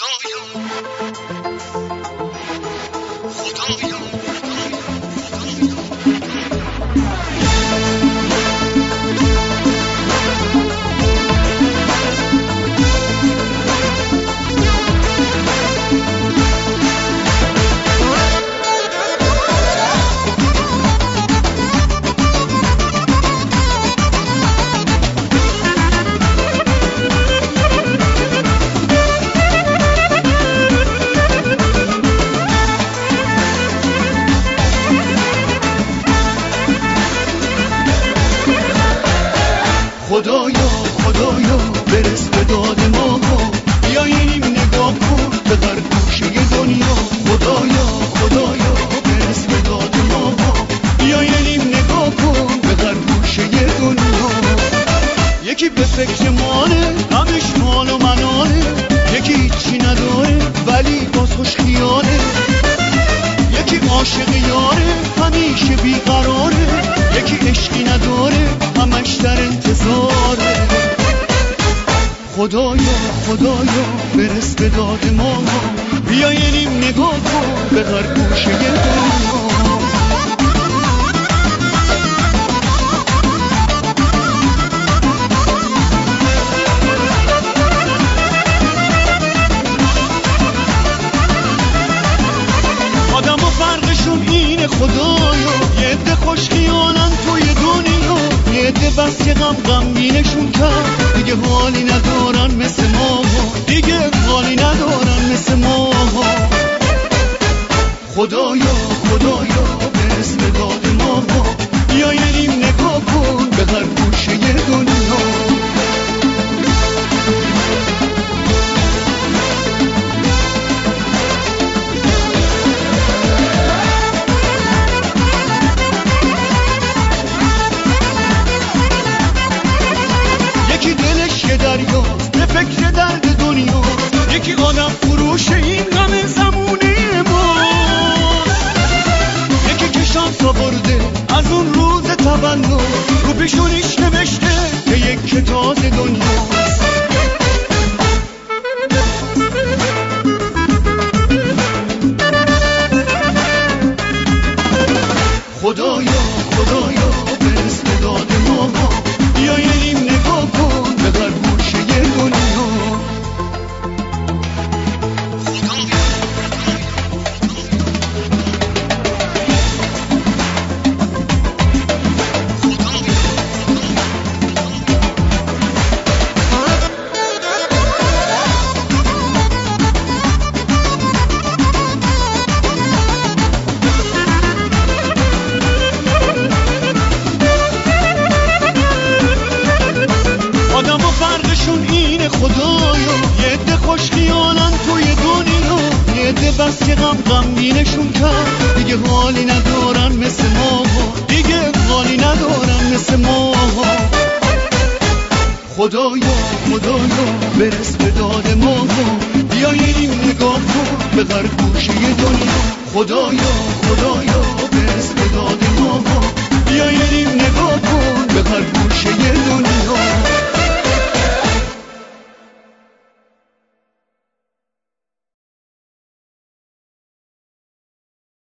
خدایا برس به داد ما، بیاییم نگاه کن به غرگوشه دنیا. خدایا برس به داد ما، بیاییم نگاه کن به غرگوشه دنیا. یکی به فکر ماله، همش مال و مناله، یکی هیچی نداره ولی باز خوش خیاله، یکی عاشق یاره همیشه بیقراره، یکی عشقی نداره همش در انتظاره. خدایا برس به داد ما، بیاییم نگاه کن به هر گوشه دنیا. خدایا یه عده خوش خیالن توی دنیا، یه عده بس که غمگینشون کرد دیگه حالی ندارن مثل ما، دیگه حالی ندارن مثل ما. خدایا برس به داد ما، بیاییم نگاه کن به هر گوشه دنیا. به فکر درد دنیا، یکی آدم فروش این غم زمونه ما، یکی که شانس آورده از اون روز تولد، رو پیشونیش نوشته که یک تازه دنیاست. خدایا برس به داد ما، بیاییم نگاه کن به هر گوشه دنیا. خدایا یه عده خوش خیالن توی دنیا، یه عده بس که غمگینشون کرد دیگه حالی ندارن مثل ما، دیگه حالی ندارن مثل ما. خدایا برس به داد ما، بیاییم نگاه کن به هر گوشه دنیا. خدایا